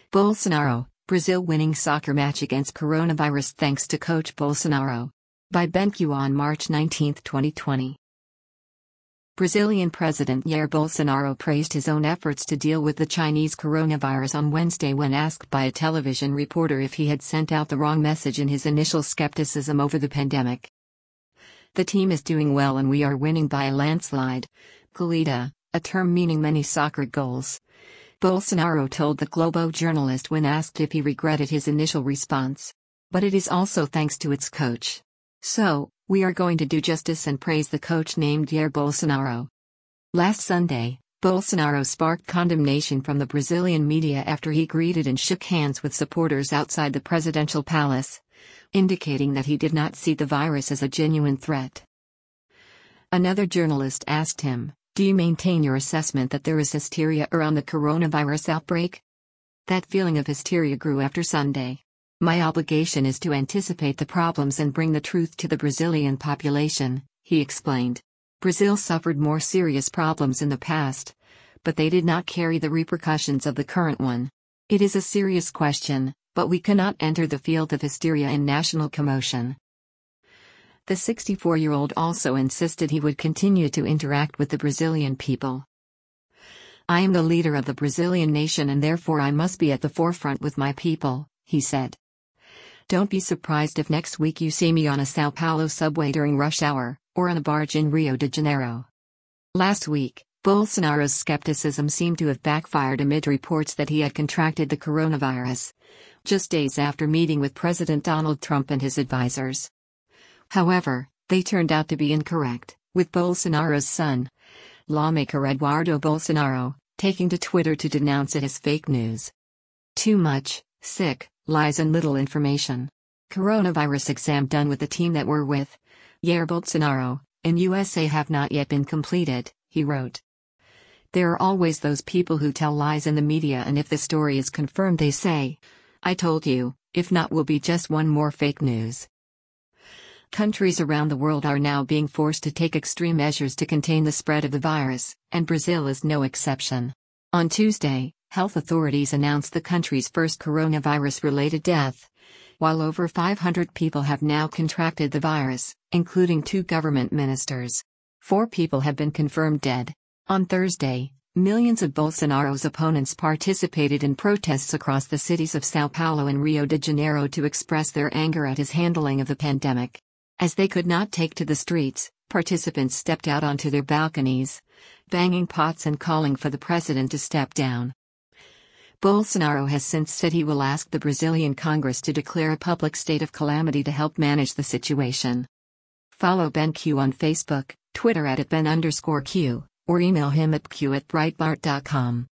Bolsonaro, Brazil winning soccer match against coronavirus thanks to coach Bolsonaro. By BenQ on March 19, 2020. Brazilian President Jair Bolsonaro praised his own efforts to deal with the Chinese coronavirus on Wednesday when asked by a television reporter if he had sent out the wrong message in his initial skepticism over the pandemic. "The team is doing well and we are winning by a landslide," Goleada, a term meaning many soccer goals, Bolsonaro told the Globo journalist when asked if he regretted his initial response. "But it is also thanks to its coach. So, we are going to do justice and praise the coach named Jair Bolsonaro." Last Sunday, Bolsonaro sparked condemnation from the Brazilian media after he greeted and shook hands with supporters outside the presidential palace, indicating that he did not see the virus as a genuine threat. Another journalist asked him, "Do you maintain your assessment that there is hysteria around the coronavirus outbreak?" "That feeling of hysteria grew after Sunday. My obligation is to anticipate the problems and bring the truth to the Brazilian population," he explained. Brazil suffered more serious problems in the past, but they did not carry the repercussions of the current one. "It is a serious question, but we cannot enter the field of hysteria and national commotion." The 64-year-old also insisted he would continue to interact with the Brazilian people. "I am the leader of the Brazilian nation and therefore I must be at the forefront with my people," he said. "Don't be surprised if next week you see me on a São Paulo subway during rush hour, or on a barge in Rio de Janeiro." Last week, Bolsonaro's skepticism seemed to have backfired amid reports that he had contracted the coronavirus, just days after meeting with President Donald Trump and his advisors. However, they turned out to be incorrect, with Bolsonaro's son, lawmaker Eduardo Bolsonaro, taking to Twitter to denounce it as fake news. "Too much, sick, lies and little information. Coronavirus exam done with the team that we're with, Jair Bolsonaro, in USA have not yet been completed," he wrote. "There are always those people who tell lies in the media and if the story is confirmed they say, 'I told you,' if not will be just one more fake news." Countries around the world are now being forced to take extreme measures to contain the spread of the virus, and Brazil is no exception. On Tuesday, health authorities announced the country's first coronavirus-related death, while over 500 people have now contracted the virus, including 2 government ministers. 4 people have been confirmed dead. On Thursday, millions of Bolsonaro's opponents participated in protests across the cities of São Paulo and Rio de Janeiro to express their anger at his handling of the pandemic. As they could not take to the streets, participants stepped out onto their balconies, banging pots and calling for the president to step down. Bolsonaro has since said he will ask the Brazilian Congress to declare a public state of calamity to help manage the situation. Follow BenQ on Facebook, Twitter @Ben_Q, or email him at q@breitbart.com.